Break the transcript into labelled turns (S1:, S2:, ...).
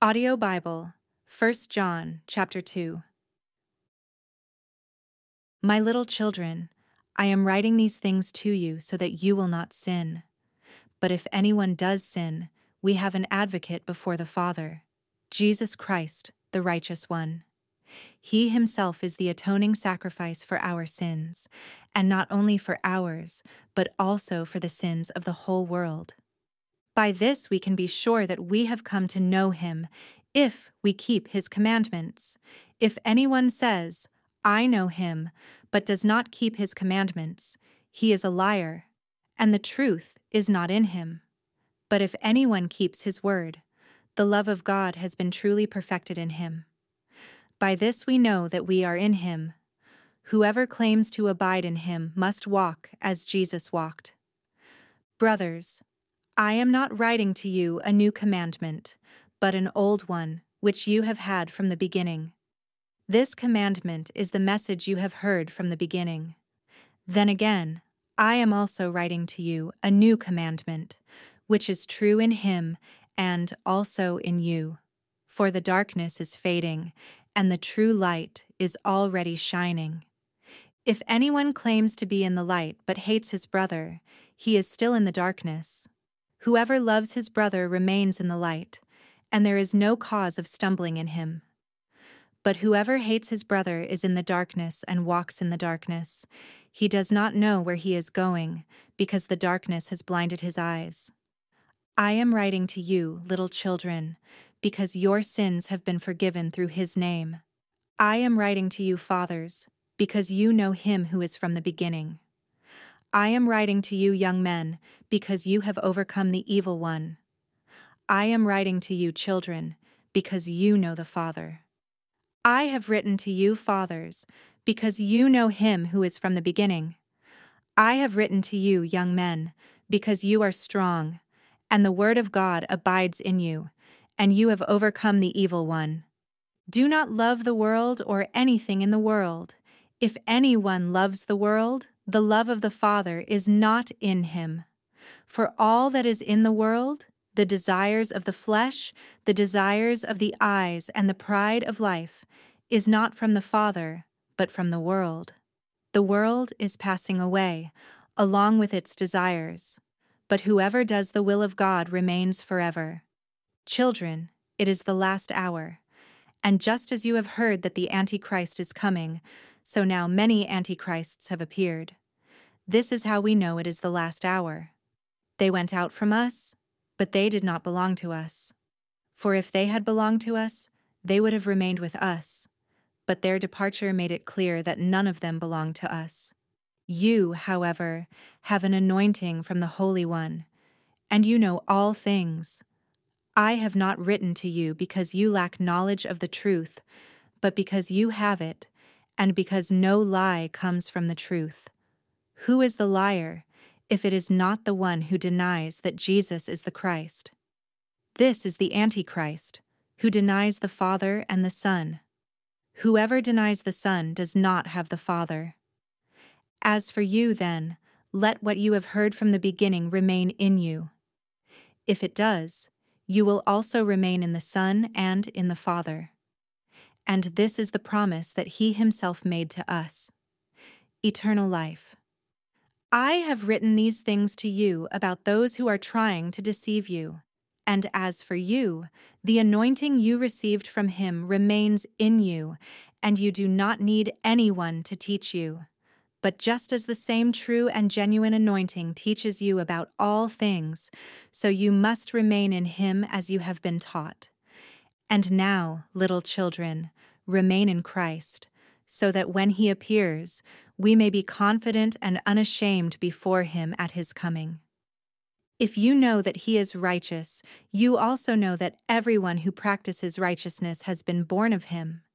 S1: Audio Bible, 1 John chapter 2. My little children, I am writing these things to you so that you will not sin. But if anyone does sin, we have an advocate before the Father, Jesus Christ, the righteous one. He himself is the atoning sacrifice for our sins, and not only for ours, but also for the sins of the whole world. By this we can be sure that we have come to know him, if we keep his commandments. If anyone says, I know him, but does not keep his commandments, he is a liar, and the truth is not in him. But if anyone keeps his word, the love of God has been truly perfected in him. By this we know that we are in him. Whoever claims to abide in him must walk as Jesus walked. Brothers, I am not writing to you a new commandment, but an old one, which you have had from the beginning. This commandment is the message you have heard from the beginning. Then again, I am also writing to you a new commandment, which is true in him and also in you. For the darkness is fading, and the true light is already shining. If anyone claims to be in the light but hates his brother, he is still in the darkness. Whoever loves his brother remains in the light, and there is no cause of stumbling in him. But whoever hates his brother is in the darkness and walks in the darkness. He does not know where he is going, because the darkness has blinded his eyes. I am writing to you, little children, because your sins have been forgiven through his name. I am writing to you, fathers, because you know him who is from the beginning. I am writing to you, young men, because you have overcome the evil one. I am writing to you, children, because you know the Father. I have written to you, fathers, because you know him who is from the beginning. I have written to you, young men, because you are strong, and the word of God abides in you, and you have overcome the evil one. Do not love the world or anything in the world. If anyone loves the world, the love of the Father is not in him. For all that is in the world, the desires of the flesh, the desires of the eyes, and the pride of life, is not from the Father, but from the world. The world is passing away, along with its desires, but whoever does the will of God remains forever. Children, it is the last hour, and just as you have heard that the Antichrist is coming, so now many Antichrists have appeared. This is how we know it is the last hour. They went out from us, but they did not belong to us. For if they had belonged to us, they would have remained with us. But their departure made it clear that none of them belonged to us. You, however, have an anointing from the Holy One, and you know all things. I have not written to you because you lack knowledge of the truth, but because you have it, and because no lie comes from the truth. Who is the liar, if it is not the one who denies that Jesus is the Christ? This is the Antichrist, who denies the Father and the Son. Whoever denies the Son does not have the Father. As for you, then, let what you have heard from the beginning remain in you. If it does, you will also remain in the Son and in the Father. And this is the promise that he himself made to us: eternal life. I have written these things to you about those who are trying to deceive you. And as for you, the anointing you received from him remains in you, and you do not need anyone to teach you. But just as the same true and genuine anointing teaches you about all things, so you must remain in him as you have been taught. And now, little children, remain in Christ, so that when he appears, we may be confident and unashamed before him at his coming. If you know that he is righteous, you also know that everyone who practices righteousness has been born of him.